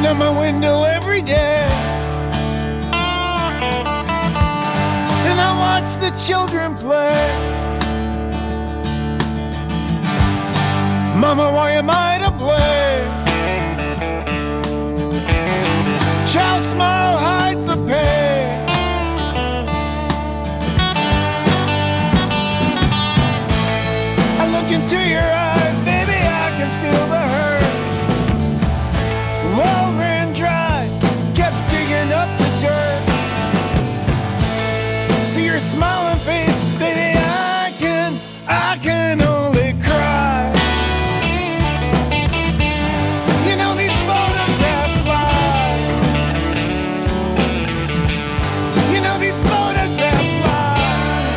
out my window every day, and I watch the children play. Mama, why am I to blame? Child smile hides the pain. I look into your eyes, baby, I can feel the hurt. Well ran dry, kept digging up the dirt. See your smiling face, baby, I can only cry. You know these photographs lie. You know these photographs lie.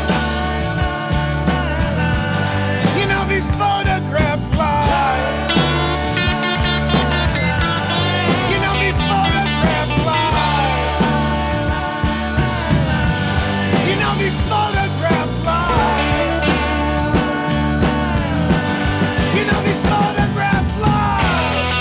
You know these photographs lie. You know these photographs lie. You know these photographs lie. You know these photographs lie.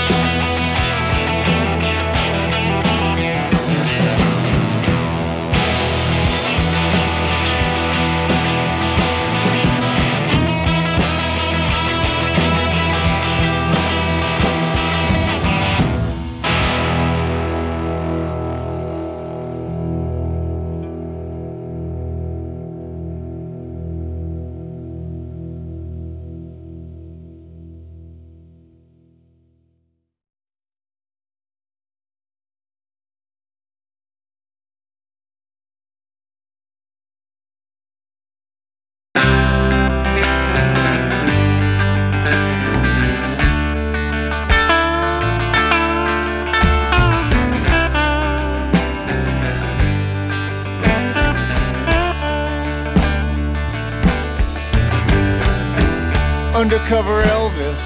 Undercover Elvis,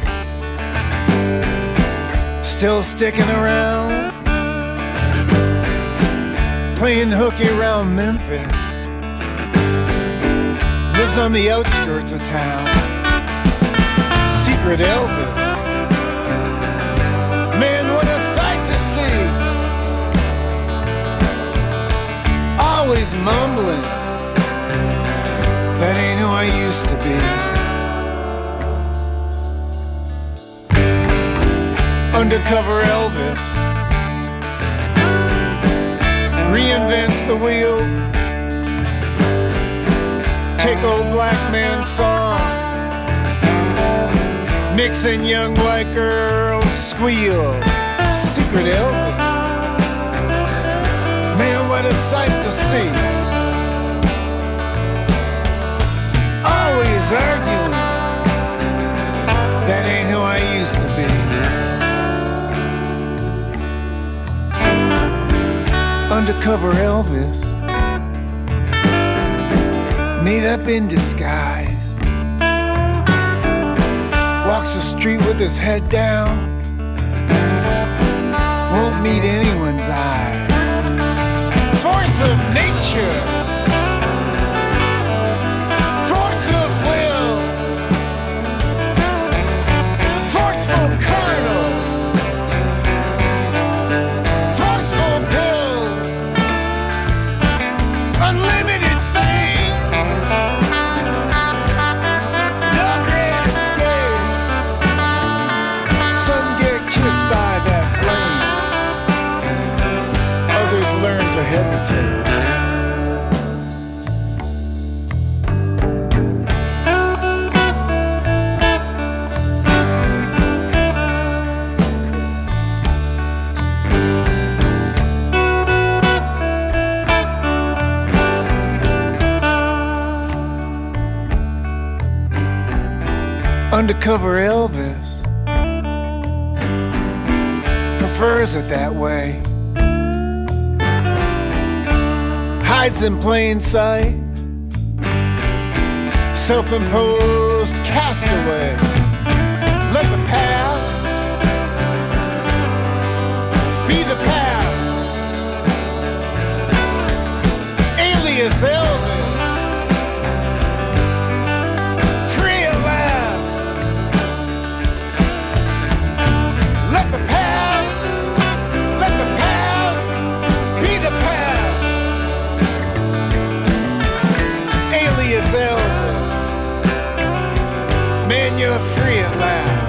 still sticking around, playing hooky around Memphis, lives on the outskirts of town. Secret Elvis, man, what a sight to see. Always mumbling, that ain't who I used to be. Undercover Elvis reinvents the wheel. Take old black man song, mixing young white girls squeal. Secret Elvis, man, what a sight to see. Always arguing, that ain't who I used to be. Undercover Elvis, made up in disguise, walks the street with his head down, won't meet anyone's eyes. Force of nature, force of will, forceful carnal, forceful pill, unlimited fame, no great escape. Some get kissed by that flame, others learn to hesitate. Undercover Elvis prefers it that way. Hides in plain sight, self-imposed castaway. Let the past be the past. Alias Elvis, free at last. Let the past glass.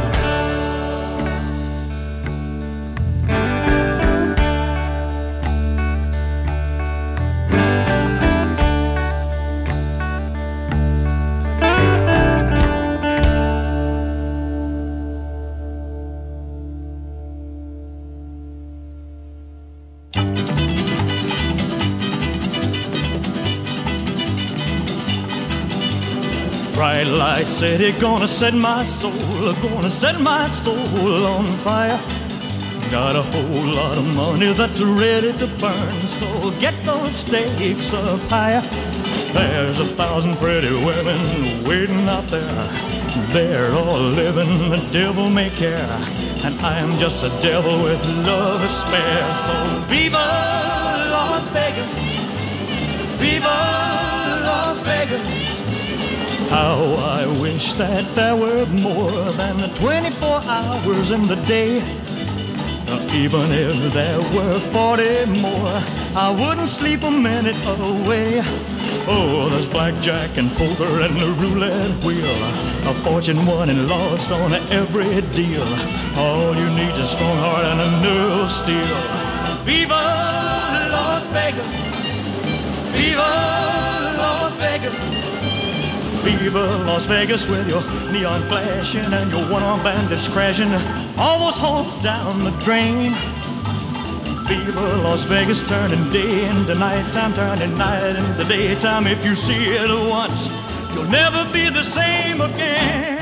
Bright light city, gonna set my soul, gonna set my soul on fire. Got a whole lot of money that's ready to burn, so get those stakes up higher. There's 1,000 pretty women waiting out there. They're all living the devil may care, and I am just a devil with love to spare. So viva Las Vegas, viva Las Vegas. How I wish that there were more than the 24 hours in the day. Even if there were 40 more, I wouldn't sleep a minute away. Oh, there's blackjack and poker and the roulette wheel, a fortune won and lost on every deal. All you need is a strong heart and a nerve of steel. Viva Las Vegas, viva Las Vegas. Viva Las Vegas with your neon flashing and your one-armed bandits crashing all those hopes down the drain. Viva Las Vegas turning day into nighttime, turning night into daytime. If you see it once, you'll never be the same again.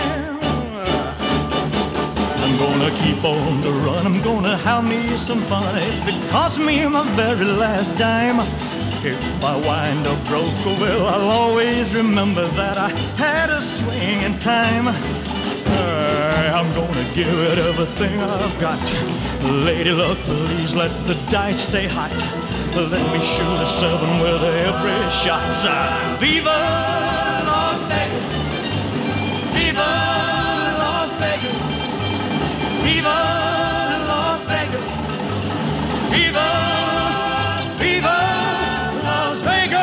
I'm gonna keep on the run, I'm gonna have me some fun. If it costs me my very last dime, if I wind up broke, well, I'll always remember that I had a swing in time. I'm gonna give it everything I've got. Lady luck, please let the dice stay hot. Let me shoot a 7 with every shot. Viva Las Vegas, viva Las Vegas, viva Las Vegas, viva, viva Las Vegas.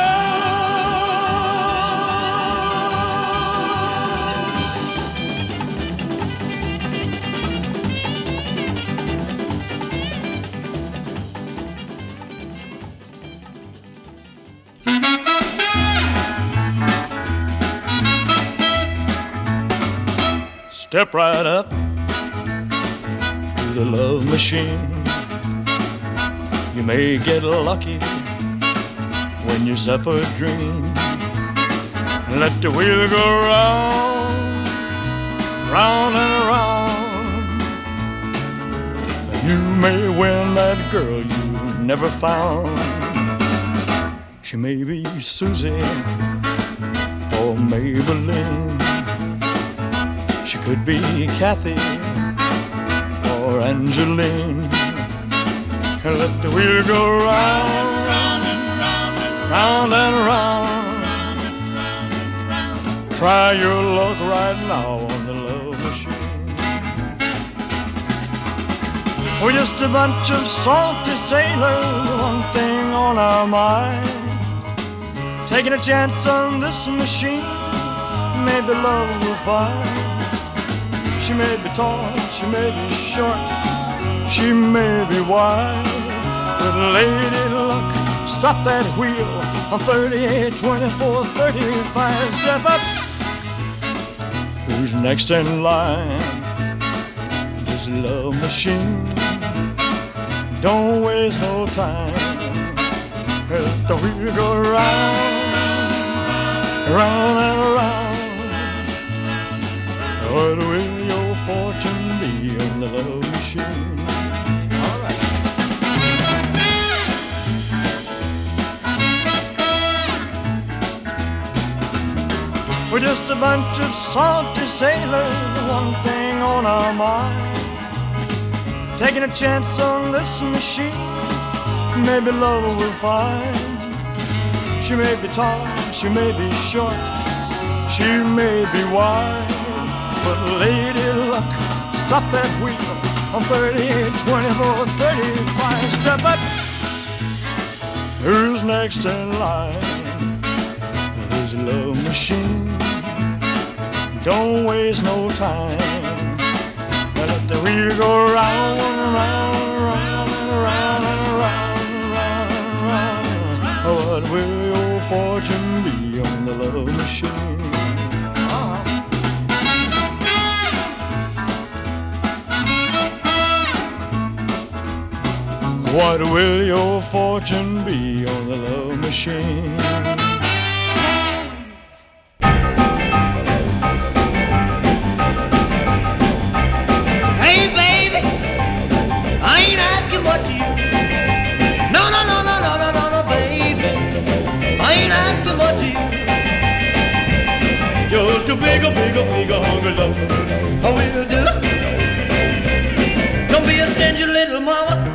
Step right up to the love machine. You may get lucky when you suffer a dream. Let the wheel go round, round and around. You may win that girl you never found. She may be Susie or Maybelline. She could be Kathy or Angeline. Let the wheel go round, round and round, round and round. Try your luck right now on the love machine. We're just a bunch of salty sailors, one thing on our mind. Taking a chance on this machine, maybe love will find. She may be tall, she may be short, she may be wide, but lady luck, stop that wheel on 38, 24, 35. Step up. Who's next in line? This love machine. Don't waste no time. Let the wheel go round, round and round. What will your fortune be on the love machine? All right. We're just a bunch of salty sailors, one thing on our mind. Taking a chance on this machine, maybe love will find. She may be tall, she may be short, she may be wide, but lady luck, stop that wheel on 38, 24, 35. Step up. Who's next in line? There's a love machine. Don't waste no time. wheel go round and round and round and round and round and round and round. What will your fortune be on the love machine? What will your fortune be on the love machine? Hey baby, I ain't asking what you. No, no, no, no, no, no, no, no, baby, I ain't asking what you. Just a bigger, bigger, bigger hungry love. I will do. Don't be a stingy little mama.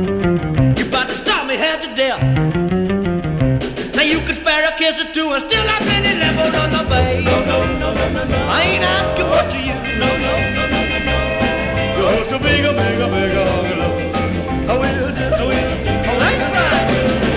Half to death. Now you could spare a kiss or two and still not many left. No, no, babe. No, no, no, no, no, no. I ain't asking much of you. No, no, no, no, no, no. Just a bigger, bigger, bigger hungry love. I will do. I will do. Oh, that's right.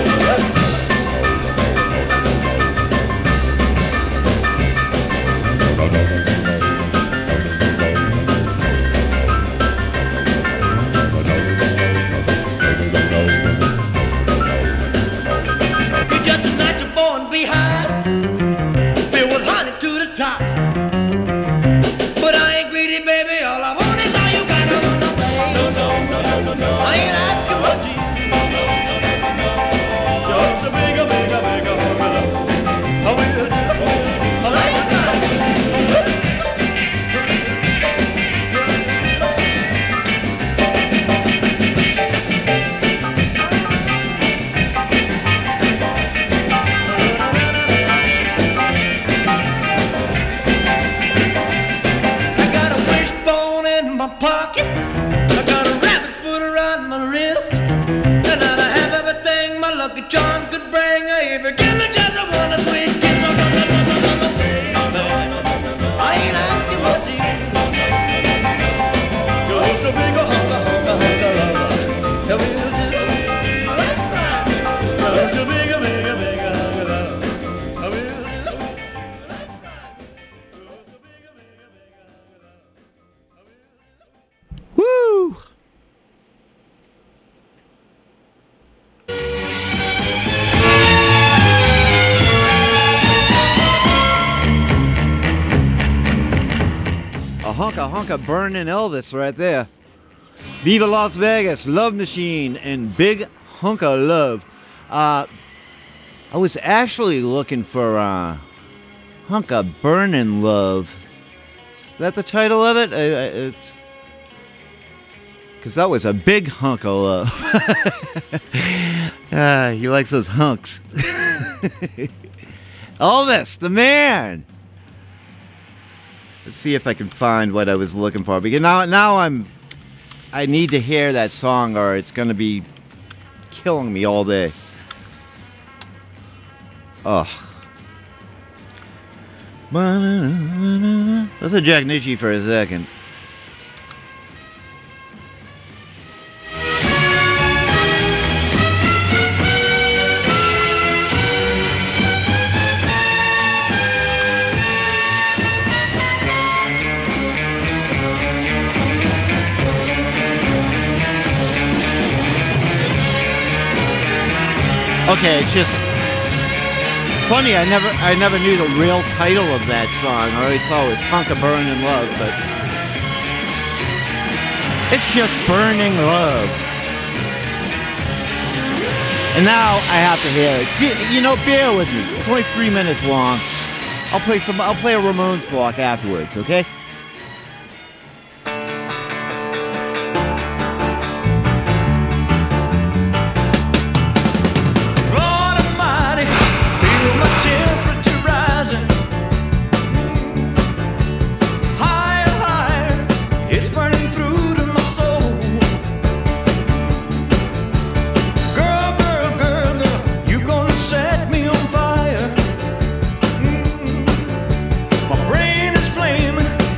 Filled with honey to the top. But I ain't greedy, baby. All I want is all you got. No, no, no, no, no, no, no, no. I ain't asking much of you. No, no, no, no, no. Just a bigger, bigger, bigger hungry love. I will do. I like it. Pocket, I got a rabbit foot around my wrist, and I have everything my lucky charms could bring. If you give me just a one sweet kiss, oh, no, no, no, no, no, no, baby, I ain't asking much of you. Just a bigger hunker, hunker, hunker lover. Yeah, we'll do. That's right. Just a bigger, bigger, bigger hunker lover. I will do. That's right. Just a bigger, bigger, bigger hunker lover. Woo! A honka burning Elvis right there. Viva Las Vegas, Love Machine, and Big Hunka Love. I was actually looking for Hunka Burning Love. Is that the title of it? It's because that was a big hunk of love. He likes those hunks. Elvis, the man. Let's see if I can find what I was looking for. Because now I need to hear that song or it's going to be killing me all day. Ugh. Let's a Jack Nitzsche for a second. Okay, it's just funny. I never knew the real title of that song. I always thought it was Hunka Burning Love, but it's just Burning Love. And now I have to hear it. You know, bear with me. It's only 3 minutes long. I'll play a Ramones block afterwards. Okay. My brain is flaming.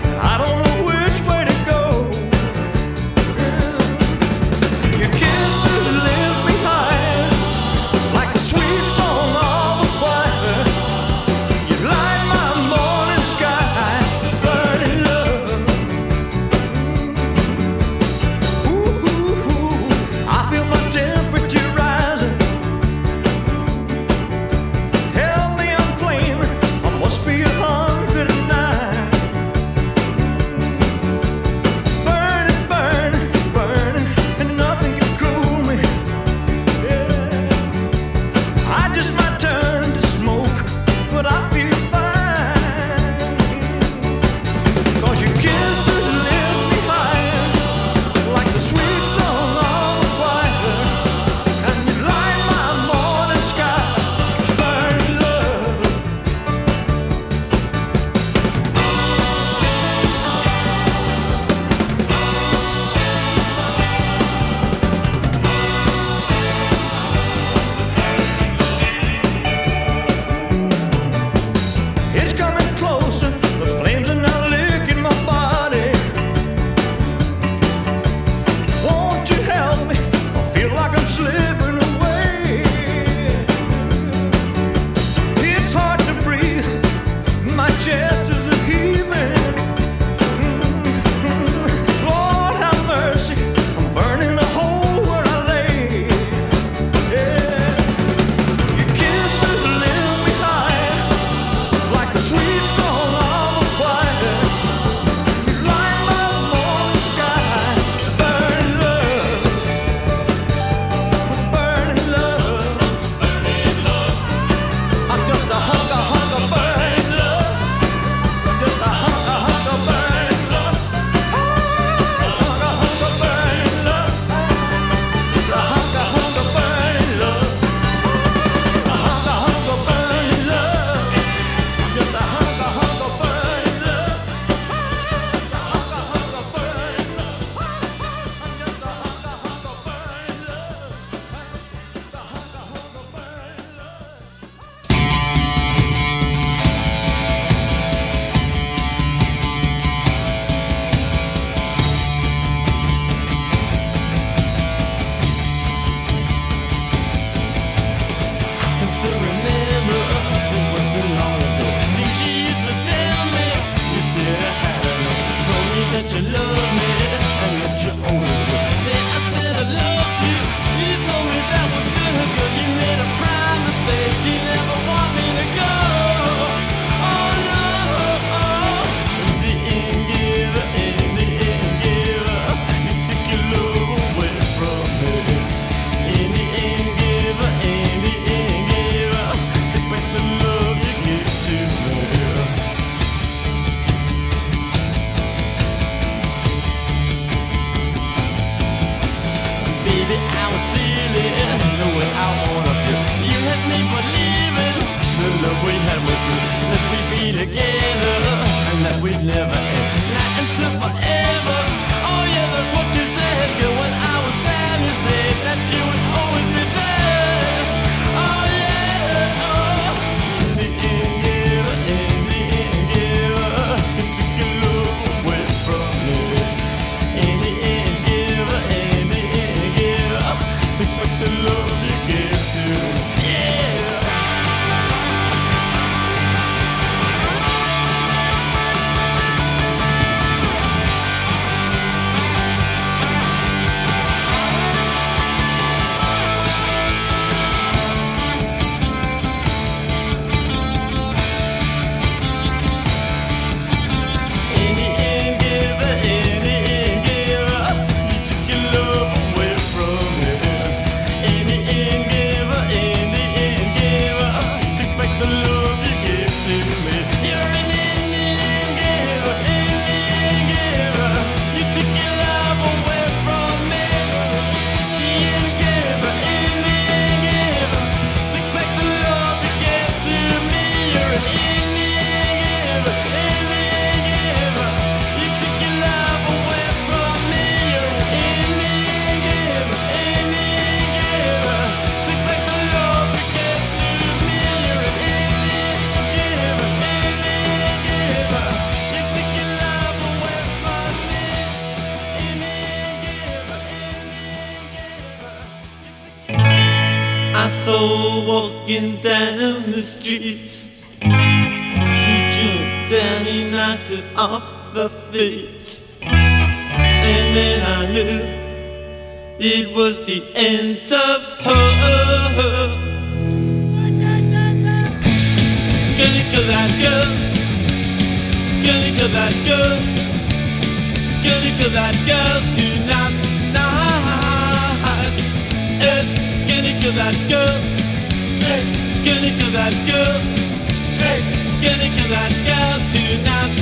love me and that you always will. Then I said I loved you. You told me that was good. You made a promise, said you never want me to go. Oh no. In the end, give her, in the end, give her. You took your love away from me. In the end, give her, in the end, give her. Take back the love you gave to me. Baby, I was feeling the way I wanna feel. You had me believing the love we had was true. Said we'd be together and that we'd never end. Not until forever. Oh yeah, that's what you said. Girl, when I was down, you said that you would always be there. Oh yeah, oh. In the end, give her, in the end, give her. You took your love away from me. In the end, give her, in the end, give her. Take back the love you gave to me. Yeah. In the end, give her, in the end, give her. You took your love away from me. In the end, give her, in the end, give her. Take back the love you gave to me. You're in the end, give her, in the end, give her. You took your love away from me. In the end, give her, in the end, give her. Take back the love you gave to me. You're in the end, give her, in the end, give her. You took your love away from me. You're in the end, give her, in the end, give her. Take back the love you gave to me. You're in the end, give her, in the end, give her. You took your love away from me. In the end, give her, in the end, give her. I saw walking down the street. He jumped and he knocked it off her feet. And then I knew it was the end of her. Skinny kill that girl. Skinny kill that girl. Skinny kill that girl tonight. Skinny kill that girl. Hey, skinny kill that girl. Hey, skinny kill that girl tonight.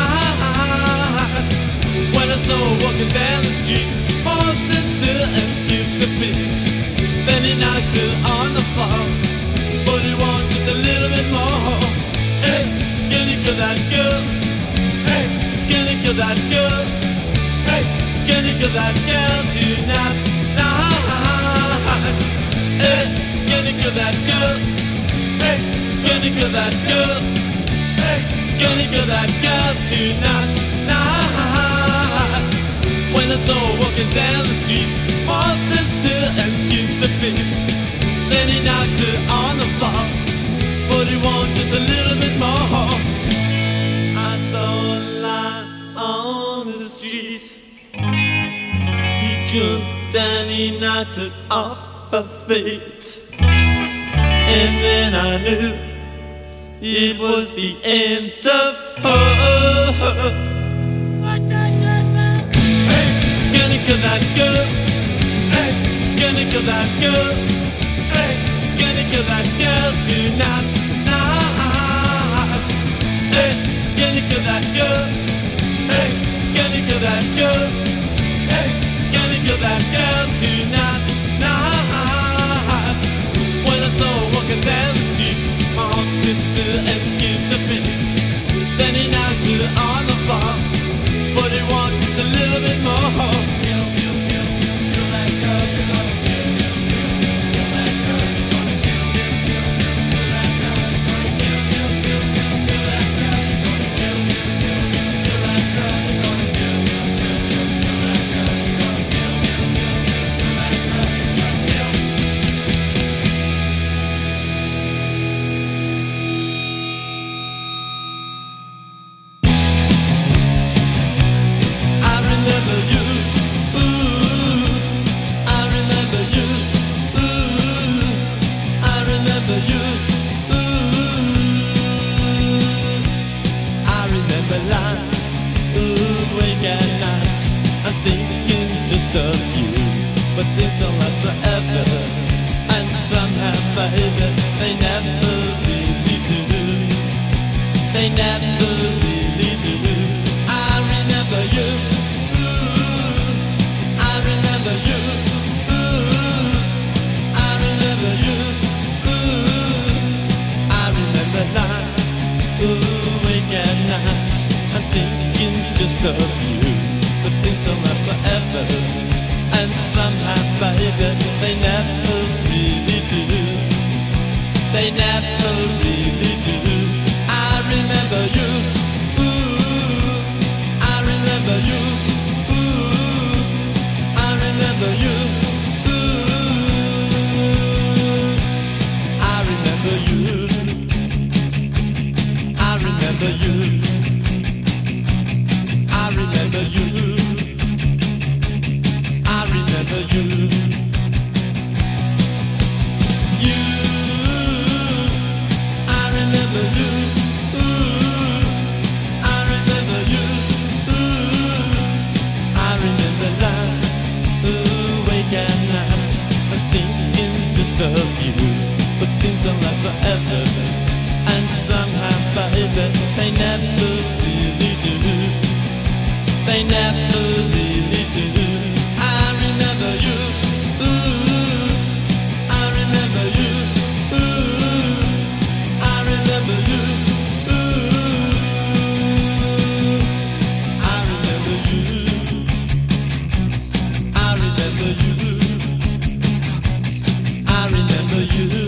When I saw her walking down the street, paused and still and skipped a beat. Then he knocked her on the floor, but he wanted just a little bit more. Hey, skinny kill that girl. Hey, skinny kill that girl. Hey, skinny kill that girl tonight. Hey, skinny kill that girl. Hey, skinny kill that girl. Hey, skinny kill that girl tonight. When I saw her walking down the street, paused and still and skipped a beat. Then he knocked her on the floor, but he wanted just a little bit more. I saw a line on the street. He jumped and he knocked it off her feet. And then I knew it was the end of her. Hey, skinny kill that girl. Hey, skinny kill that girl. Hey, skinny kill that girl tonight. Hey, skinny kill that girl. Hey, skinny kill that girl. Hey, skinny kill that girl tonight. When I saw her walking down the street, my heart stood still and skipped a beat. Then he knocked her on the floor, but he wanted just a little bit more. Kill that girl, you're gonna kill that girl, you're gonna kill that girl, you're gonna kill that girl, you're gonna kill thinking just of you. But things don't last forever, and somehow, baby, they never really do. They never really do. I remember you. Ooh, I remember you. Ooh, I remember you. Ooh, I remember night. Ooh, wake at night. I'm thinking just of you. But things don't last forever, and somehow, baby, they never really do. They never really do. I remember you. Ooh, I remember you. Ooh, I remember you. Ooh, I remember you. I remember you. I remember you. I remember you. You, I remember you. Ooh, I remember you. Ooh, I remember life. Ooh, wake at night. I'm thinking just of you. But things don't last forever, and somehow, baby, they never really do. They never really do. I remember you. Ooh, I remember you. Ooh, I remember you. Ooh, I remember you. I remember you. I remember you.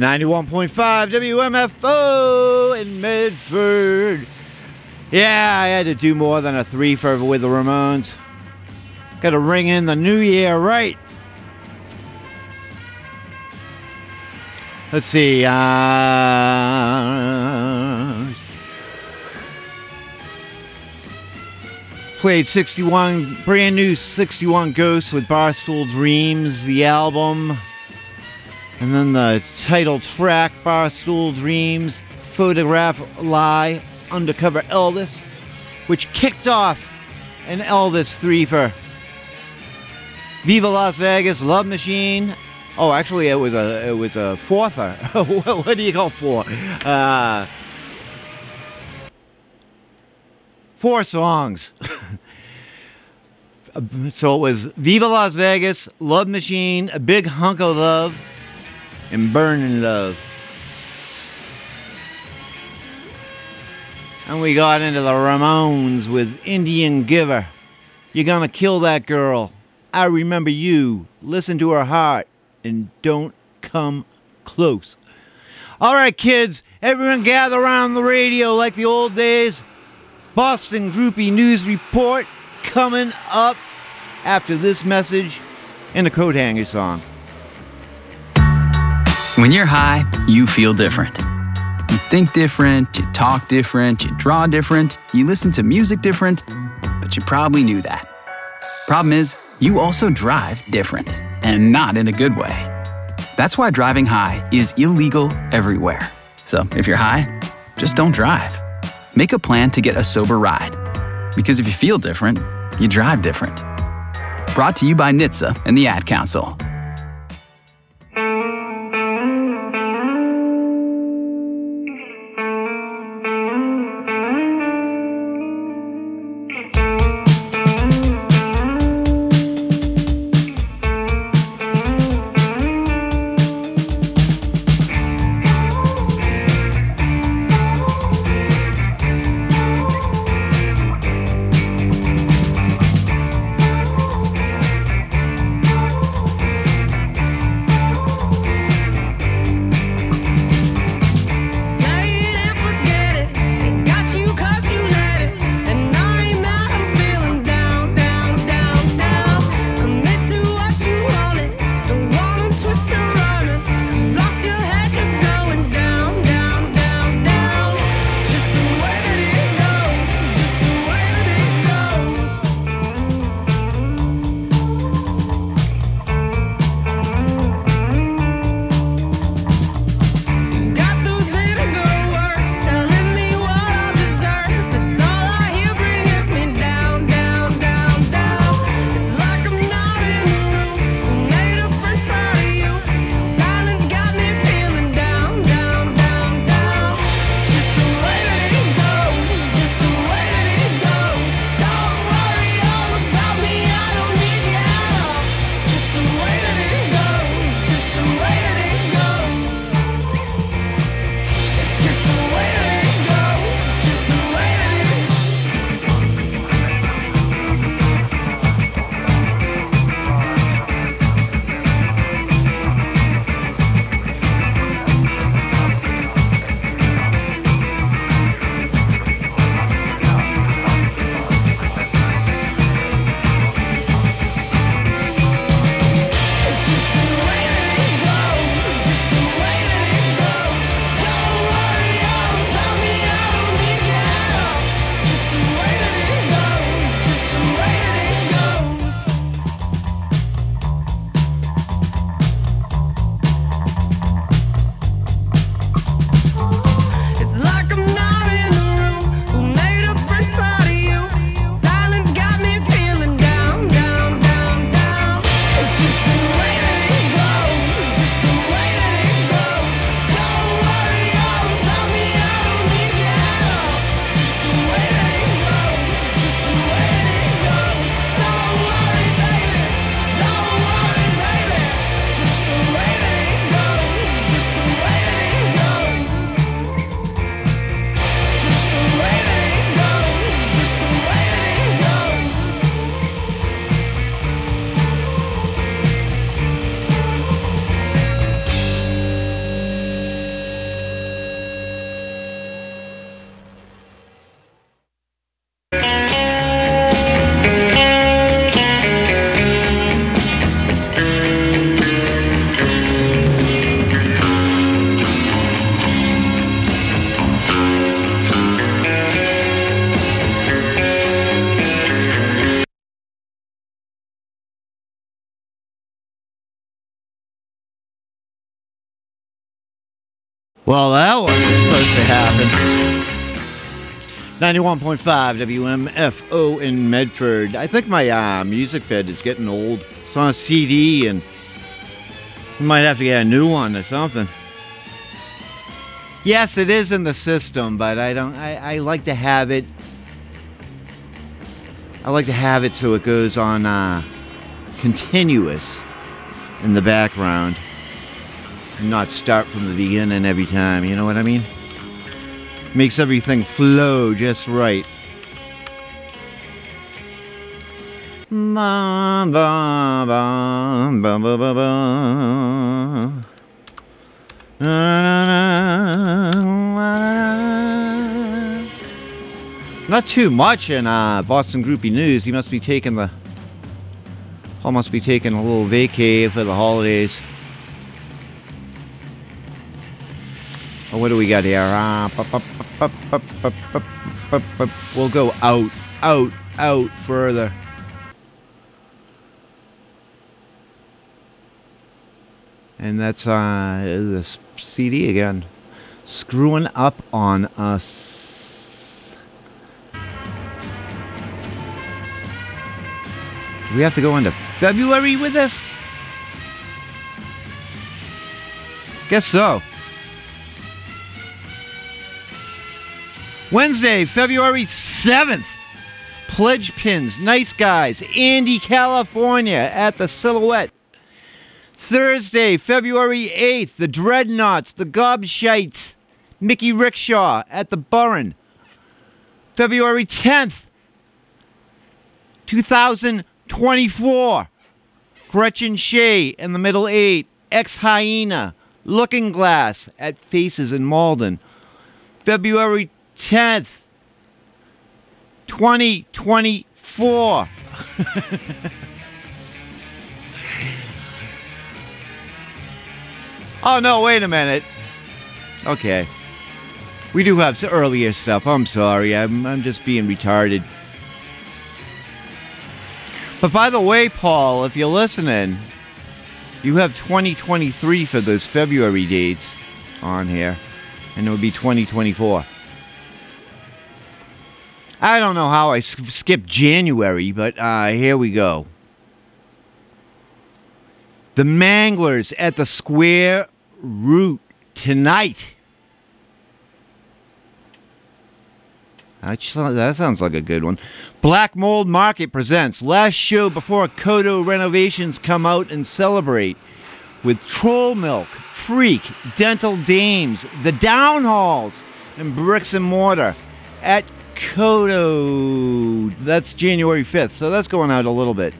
91.5 WMFO in Medford. Yeah, I had to do more than a three-fer with the Ramones. Got to ring in the new year right. Let's see. Played 61, brand new 61 Ghosts with Barstool Dreams, the album. And then the title track, Barstool Dreams, Photograph Lie, Undercover Elvis, which kicked off an Elvis three-fer. Viva Las Vegas, Love Machine. Oh, actually, it was a fourther. What do you call four? 4 songs. So it was Viva Las Vegas, Love Machine, A Big Hunk of Love, and Burning Love. And we got into the Ramones with Indian Giver. You're gonna kill that girl. I remember you. Listen to her heart and don't come close. All right, kids, everyone gather around the radio like the old days. Boston Groupie News Report coming up after this message and a coat hanger song. When you're high, you feel different. You think different, you talk different, you draw different, you listen to music different, but you probably knew that. Problem is, you also drive different, and not in a good way. That's why driving high is illegal everywhere. So if you're high, just don't drive. Make a plan to get a sober ride. Because if you feel different, you drive different. Brought to you by NHTSA and the Ad Council. Well, that wasn't supposed to happen. 91.5 WMFO in Medford. I think my music bed is getting old. It's on a CD, and we might have to get a new one or something. Yes, it is in the system, but I like to have it. I like to have it so it goes on continuous in the background and not start from the beginning every time. You know what I mean? Makes everything flow just right. Ba, ba, ba, ba, ba, ba, ba. Not too much in Boston Groupie News. He must be taking Paul must be taking a little vacay for the holidays. Oh, what do we got here? We'll go out further. And that's this CD again. Screwing up on us. Do we have to go into February with this? Guess so. Wednesday, February 7th. Pledge Pins, Nice Guys, Andy, California at the Silhouette. Thursday, February 8th, the Dreadnoughts, the Gobshites, Mickey Rickshaw at the Burren. February 10th, 2024, Gretchen Shea and the Middle Eight, Ex-Hyena, Looking Glass at Faces in Malden. February 10th, 2024. Oh, no, wait a minute. Okay. We do have some earlier stuff. I'm sorry. I'm just being retarded. But by the way, Paul, if you're listening, you have 2023 for those February dates on here. And it would be 2024. I don't know how I skipped January, but here we go. The Manglers at the Square Root tonight. That sounds like a good one. Black Mold Market presents last show before Kodo renovations come out and celebrate with Troll Milk, Freak, Dental Dames, The Downhalls, and Bricks and Mortar at Kodo. That's January 5th, so that's going out a little bit.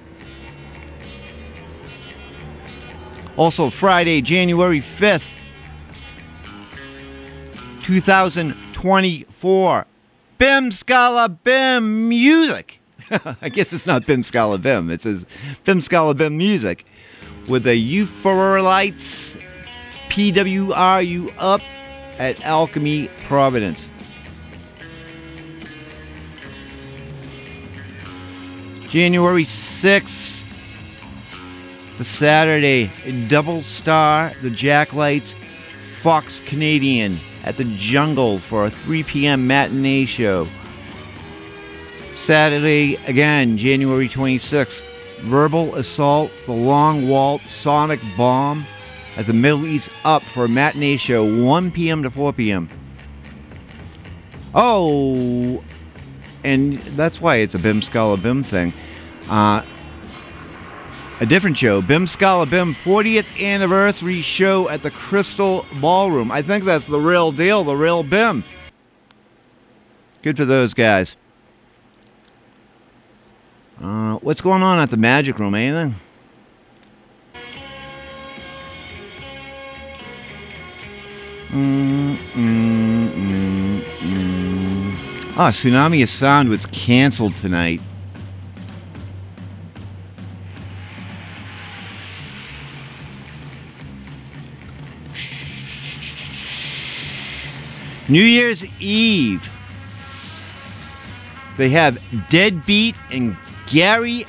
Also Friday, January 5th, 2024. Bim Scala Bim Music. I guess it's not Bim Scala Bim. It says Bim Scala Bim Music. With the Euphorites PWRU up at Alchemy, Providence. January 6th. It's a Saturday. Double Star, the Jacklights, Fox Canadian at the Jungle for a 3 p.m. matinee show. Saturday, again, January 26th, Verbal Assault, The Long Walt, Sonic Bomb at the Middle East Up for a matinee show, 1 p.m. to 4 p.m. Oh, and that's why it's a Bim Scala Bim thing. A different show, Bim Scala Bim 40th anniversary show at the Crystal Ballroom. I think that's the real deal, the real Bim. Good for those guys. What's going on at the Magic Room? Anything? Tsunami of Sound was canceled tonight. New Year's Eve, they have Deadbeat and Gary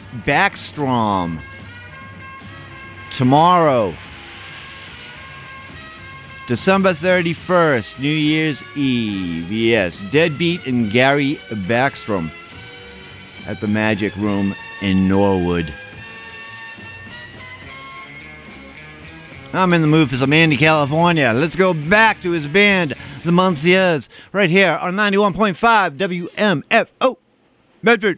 Backstrom. Tomorrow, December 31st, New Year's Eve. Yes, Deadbeat and Gary Backstrom at the Magic Room in Norwood. I'm in the mood for some Andy California. Let's go back to his band, the Monsieurs, right here on 91.5 WMFO, Medford.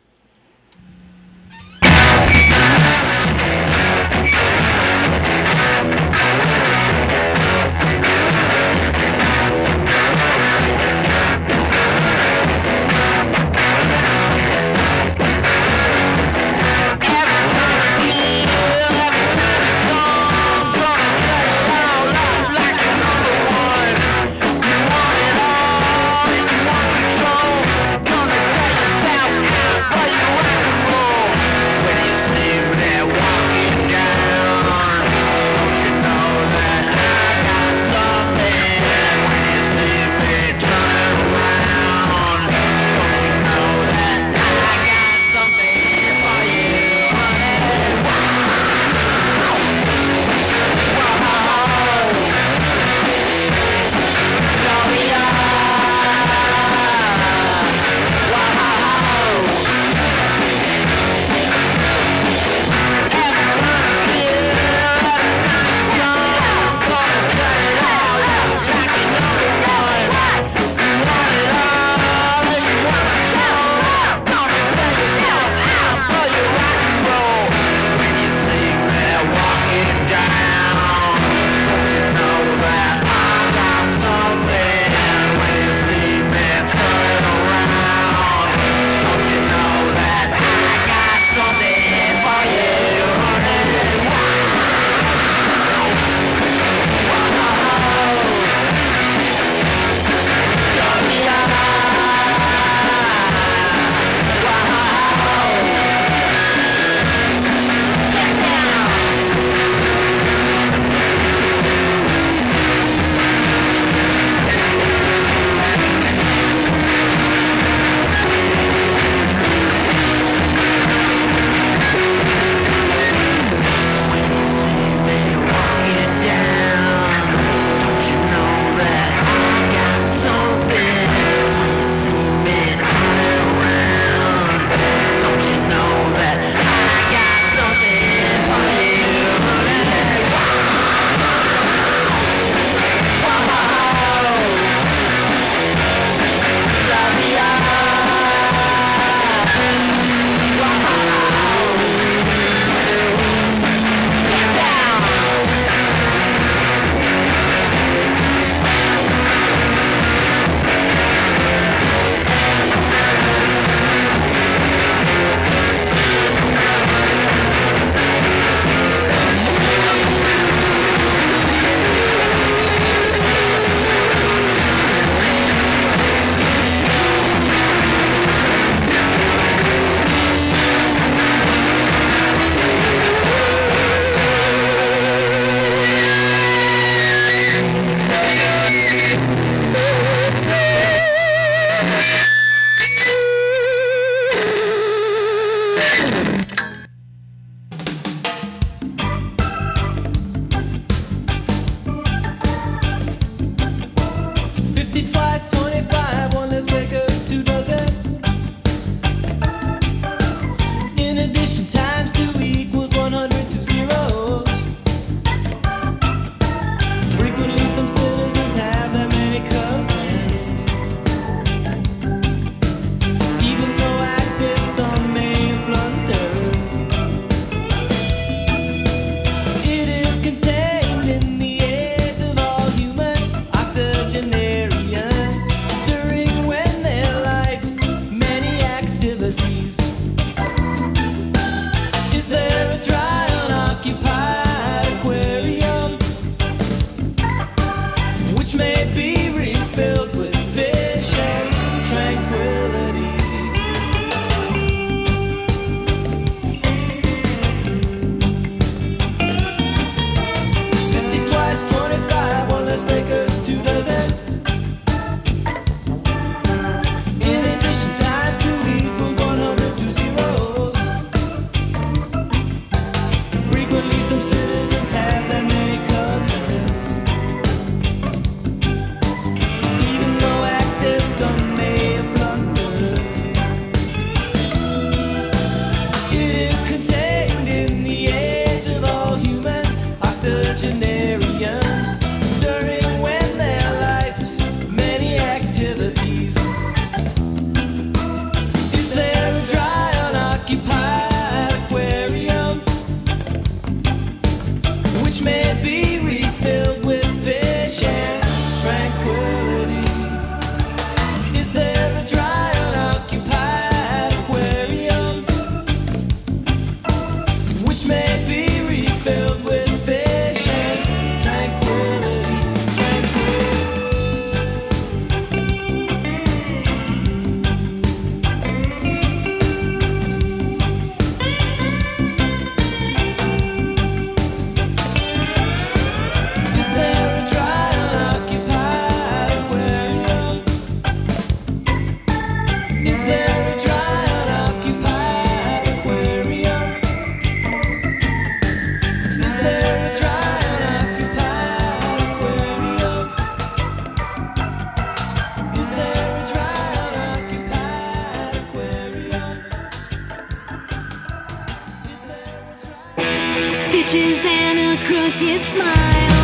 stitches and a crooked smile.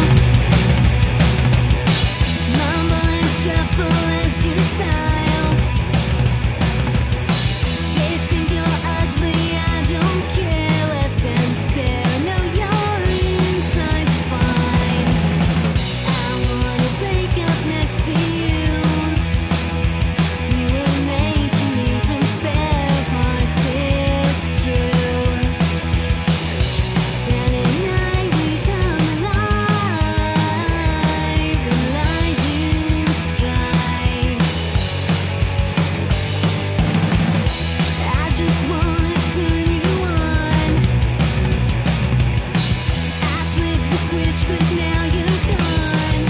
Mumble and shuffle as your style. They think you're ugly, I don't care, let them stare. No, your inside's fine. I wanna wake up next to you. You were made for me from spare parts, it's true. Then at night we come alive, and lightning strikes. I just wanna turn you on. I flipped the switch, but now you're gone.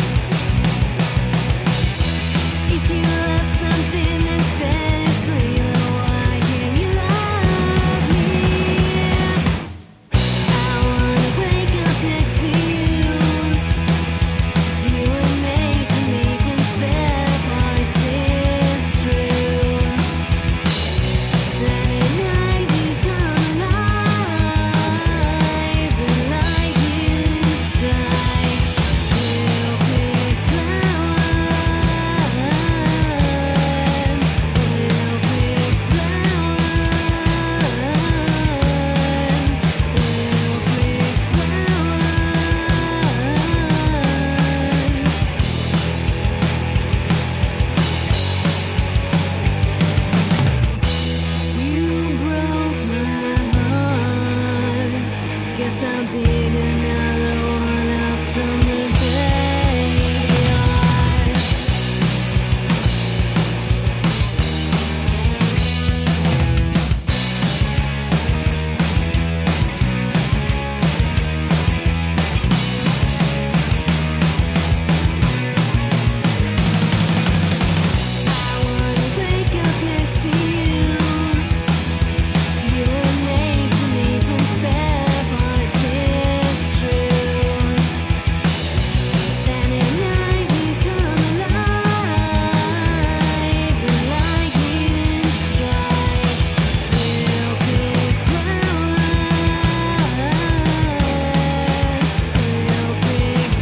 If you love something, then set it free. Oh, why can't you love me? I wanna wake up next to you. You were made for me from spare parts, it's true. Then at night we come alive, and lightning strikes. We'll pick flowers. We'll pick flowers. We'll pick flowers. You broke my heart. Guess I'll dig another one up from the graveyard. I wanna wake up next to you. You were made for me from spare parts, it's true. Then at night we come alive, and lightning strikes. We'll pick flowers. We'll pick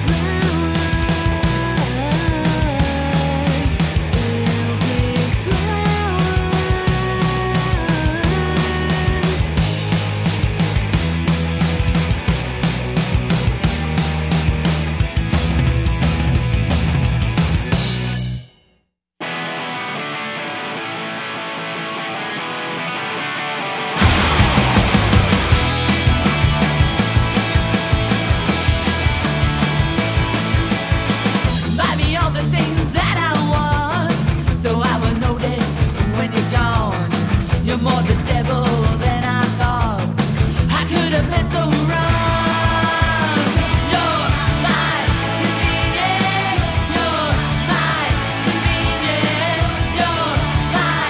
Buy me all the things that I want, so I will notice when you're gone. You're more the devil than I thought. I could have been so wrong. You're my convenient. You're my convenient. You're my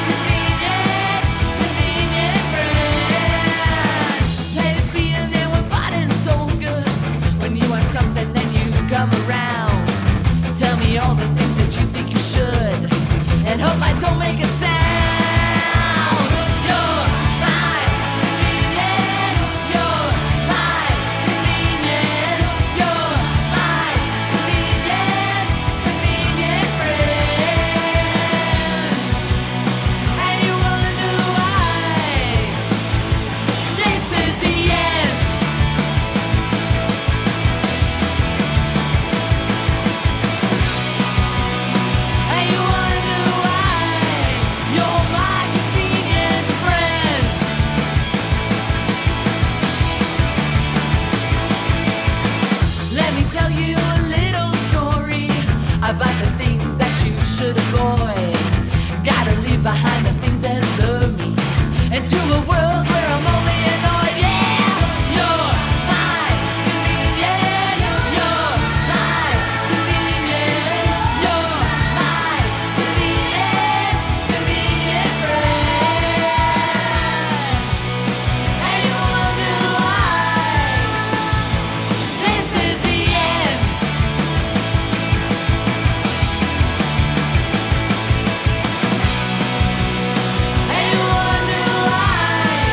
convenient friend. Play this beat and then we're buying soul goods. When you want something, then you come around. Tell me all the things that you think you should, and hope I don't make a sound. You're my convenient. You're my convenient. You're my convenient friend. And you wonder why this is the end. And you wonder why you're my convenient friend. Let me tell you a little story about the things that you should avoid. Gotta leave behind the things that love me into a world where I'm only annoyed. Yeah, you're my convenient. You're my convenient. You're my convenient friend. And you wonder why this is the end. And you wonder why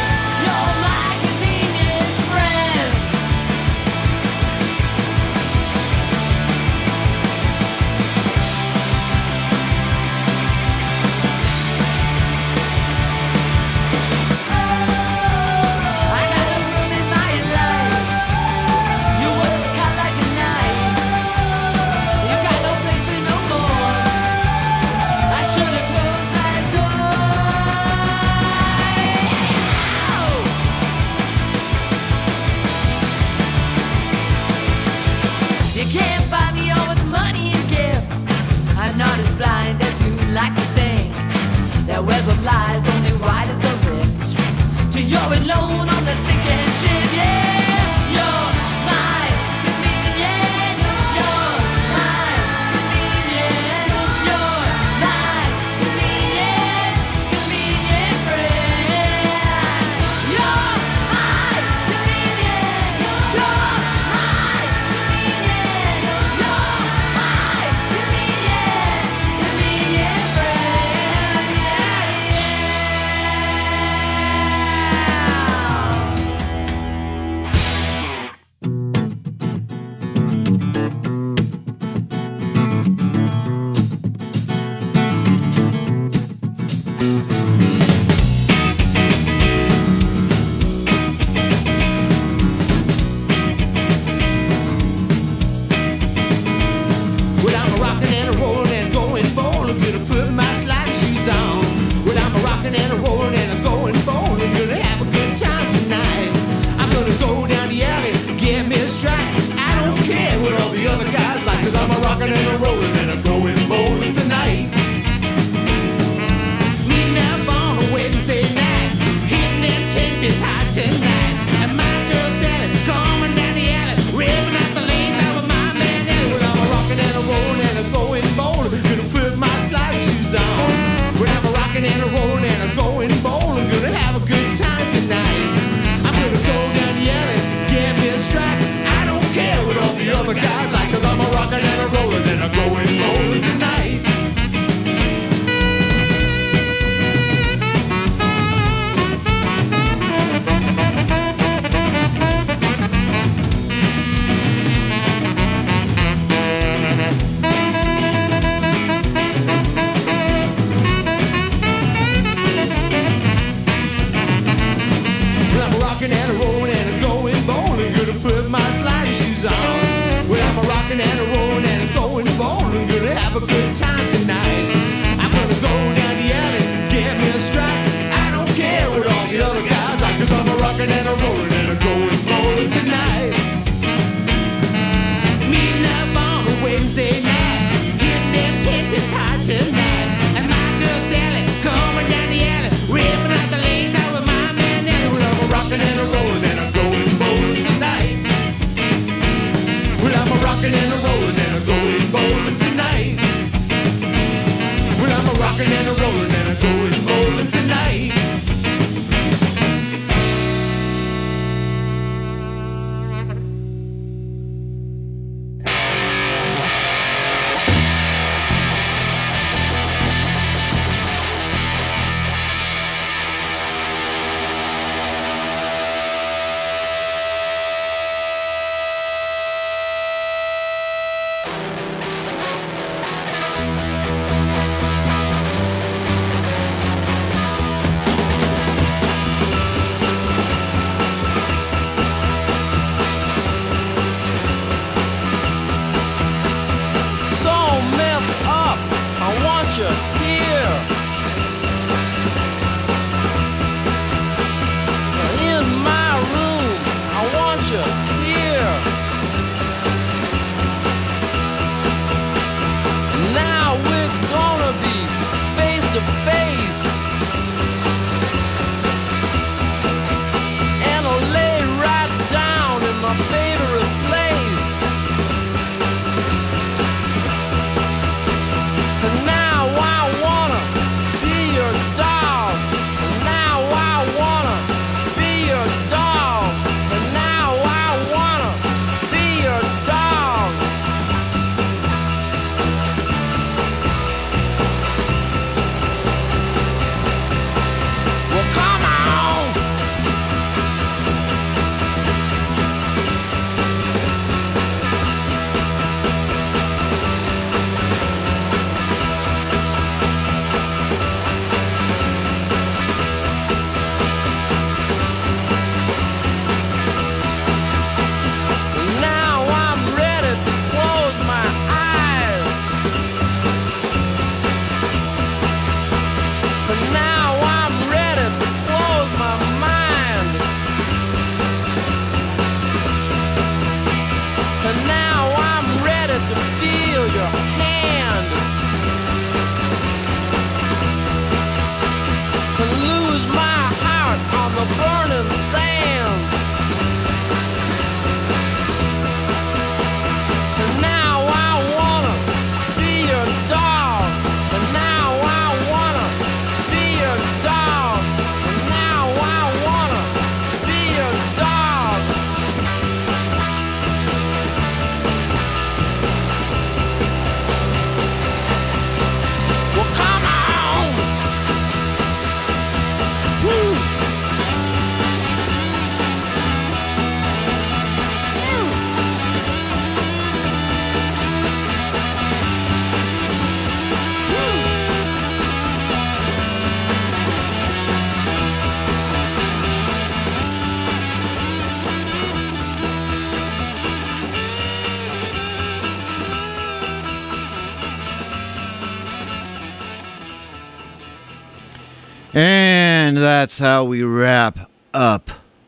that's how we wrap up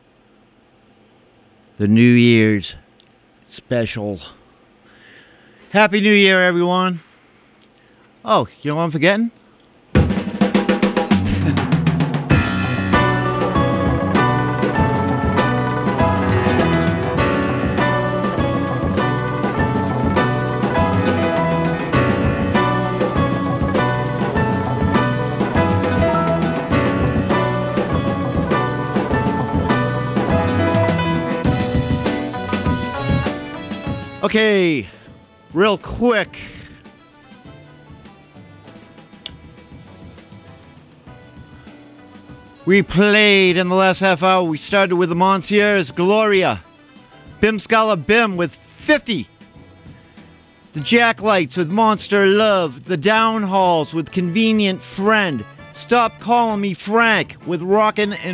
the New Year's special. Happy New Year, everyone. Oh, you know what I'm forgetting? Okay, real quick. We played in the last half hour. We started with the Monsieurs, Gloria. Bim Scala Bim with 50. The Jacklights with Monster Love. The Downhalls with Convenient Friend. Stop Calling Me Frank with Rockin' and